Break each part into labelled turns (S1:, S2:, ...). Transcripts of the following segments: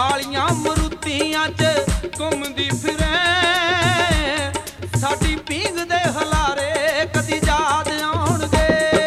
S1: ਕਾਲੀਆਂ ਮਰੂਤੀਆਂ 'ਚ ਘੁੰਮਦੀ ਫਿਰੇ, ਸਾਡੀ ਪੀਂਘ ਦੇ ਹਲਾਰੇ ਕਦੀ ਯਾਦ ਆਉਣਗੇ।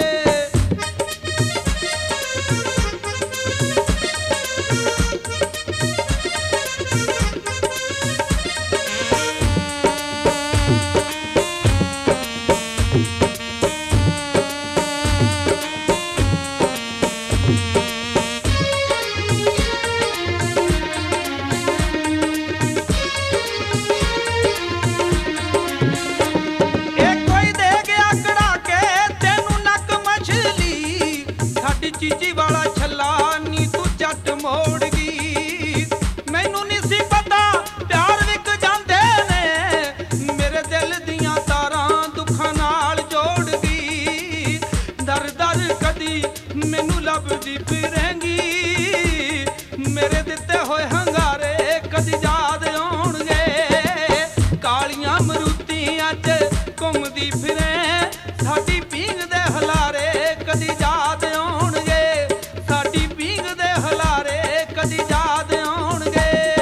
S1: ਚੀਚੀ ਵਾਲਾ ਛੱਲਾ ਨੀ ਤੂੰ ਝੱਟ ਮੋੜ ਗਈ, ਮੈਨੂੰ ਨਹੀਂ ਸੀ ਪਤਾ ਪਿਆਰ ਵਿਕ ਜਾਂਦੇ ਨੇ, ਮੇਰੇ ਦਿਲ ਦੀਆਂ ਤਾਰਾਂ ਦੁੱਖਾਂ ਨਾਲ ਜੋੜ ਗਈ। ਦਰ ਦਰ ਕਦੀ ਮੈਨੂੰ ਲੱਭਦੀ ਫਿਰੇਂਗੀ, ਮੇਰੇ ਦਿੱਤੇ ਹੋਏ ਹੰਗਾਰੇ ਕਦੀ ਯਾਦ ਆਉਣਗੇ। ਕਾਲੀਆਂ ਮਰੂਤੀਆਂ 'ਚ ਘੁੰਮਦੀ ਫਿਰੇ, ਸਾਡੀ ਪੀਂਘ ਦੇ ਹਲਾਰੇ ਕਦੀ ਯਾਦ ਆਉਣਗੇ, ਸਾਡੀ ਪੀਂਘ ਦੇ ਹਲਾਰੇ ਕਦੀ ਯਾਦ ਆਉਣਗੇ।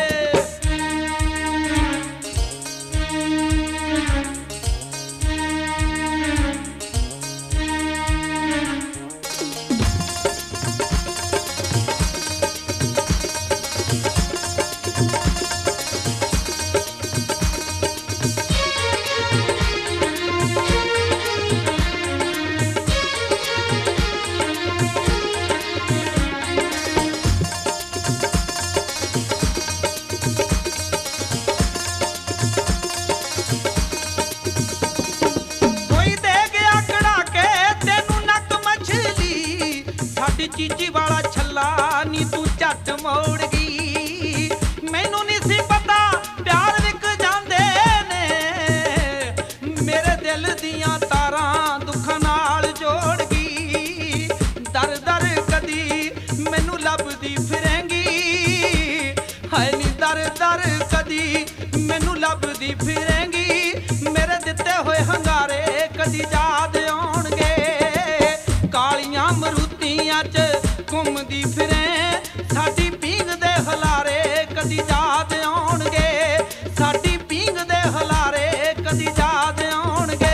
S1: ਚੀਚੀ ਵਾਲਾ ਛੱਲਾ ਨੀ ਤੂੰ ਝੱਟ ਮੋੜ ਗਈ, ਮੈਨੂੰ ਨਹੀਂ ਸੀ ਪਤਾ ਪਿਆਰ ਵਿਕ ਜਾਂਦੇ ਨੇ, ਮੇਰੇ ਦਿਲ ਦੀਆਂ ਤਾਰਾਂ ਦੁੱਖਾਂ ਨਾਲ ਜੋੜ ਗਈ। ਦਰ ਦਰ ਕਦੀ ਮੈਨੂੰ ਲੱਭਦੀ ਫਿਰੇਂਗੀ, ਹਾਏ ਨੀ ਦਰ ਦਰ ਕਦੀ ਮੈਨੂੰ ਲੱਭਦੀ ਫਿਰੇਂਗੀ, ਮੇਰੇ ਦਿੱਤੇ ਹੋਏ ਹੰਗਾਰੇ ਕਦੀ ਯਾਦ ਆਉਣਗੇ। ਕਾਲੀਆਂ ਮਰੂਤੀਆਂ 'ਚ ਘੁੰਮਦੀ ਫਿਰੇ, ਸਾਡੀ ਪੀਂਘ ਦੇ ਹਲਾਰੇ ਕਦੀ ਯਾਦ ਆਉਣਗੇ, ਸਾਡੀ ਪੀਂਘ ਦੇ ਹਲਾਰੇ ਕਦੀ ਯਾਦ ਆਉਣਗੇ।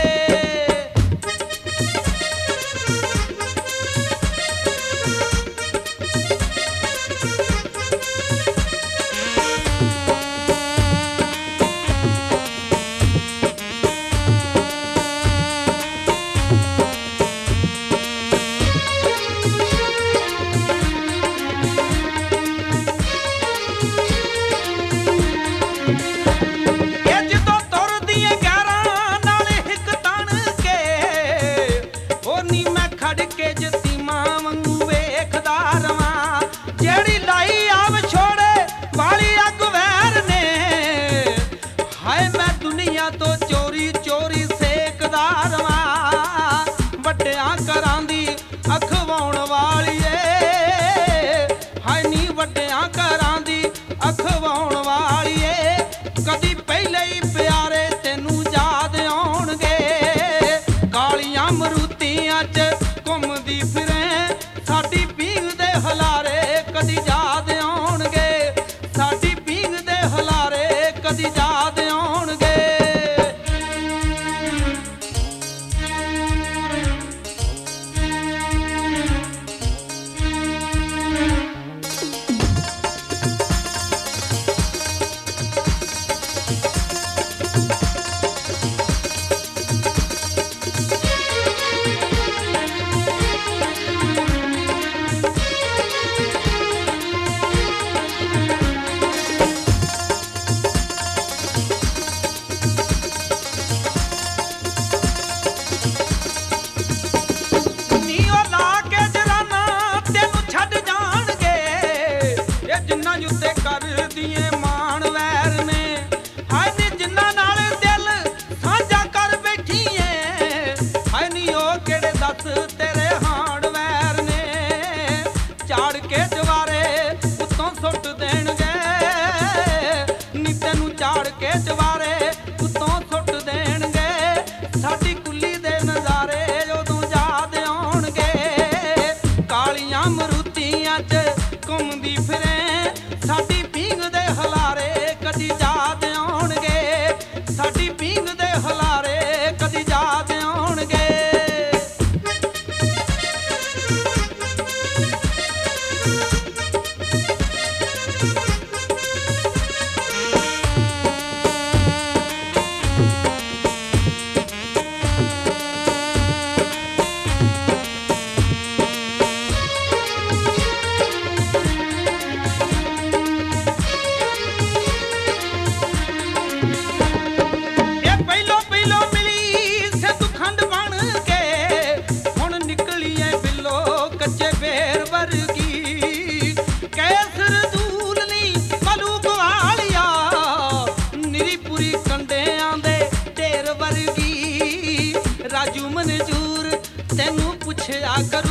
S1: ਤੋਂ ਚੋਰੀ ਚੋਰੀ ਸੇਕਦਾ ਰਵਾਂ, ਵੱਡਿਆਂ ਘਰਾਂ ਦੀ ਅਖਵਾਉਣ ਵਾਲੀਏ, ਹਾਏ ਨੀ ਵੱਡਿਆਂ ਘਰਾਂ ਦੀ ਅਖਵਾਉਣ ਵਾਲੀਏ, ਕਦੀ ਪਹਿਲੇ ਹੀ ਪਿਆਰੇ ਤੈਨੂੰ ਯਾਦ ਆਉਣਗੇ। ਕਾਲੀਆਂ ਮਰੂਤੀਆਂ 'ਚ ਘੁੰਮਦੀ ਫਿਰੇ, ਸਾਡੀ ਪੀਂਘ ਦੇ ਹਲਾਰੇ ਕਦੀ ਯਾਦ ਆਉਣਗੇ, ਸਾਡੀ ਪੀਂਘ ਦੇ ਹਲਾਰੇ ਕਦੀ ਯਾਦ ਆਉਣਗੇ। तेरे हाण वैर ने झाड़ के जवारे उत्तों सुट देणगे, नी तैनूं झाड़ के जवारे उत्तों सुट देणगे, साडी कुल्ली दे नज़ारे उदों याद आउणगे। कालियां मरूतियां च घुमदी फिरे साडी ਹਲਾਰੇ ਕਦੀ ਯਾਦ ਆਉਣਗੇ, ਸਾਡੀ ਪੀਂਘ ਦੇ ਹਲਾਰੇ ਕਦੀ ਯਾਦ ਆਉਣਗੇ। ਰਾਜੂ ਮਨਜੂਰ ਤੈਨੂੰ ਪੁੱਛਿਆ ਕਰ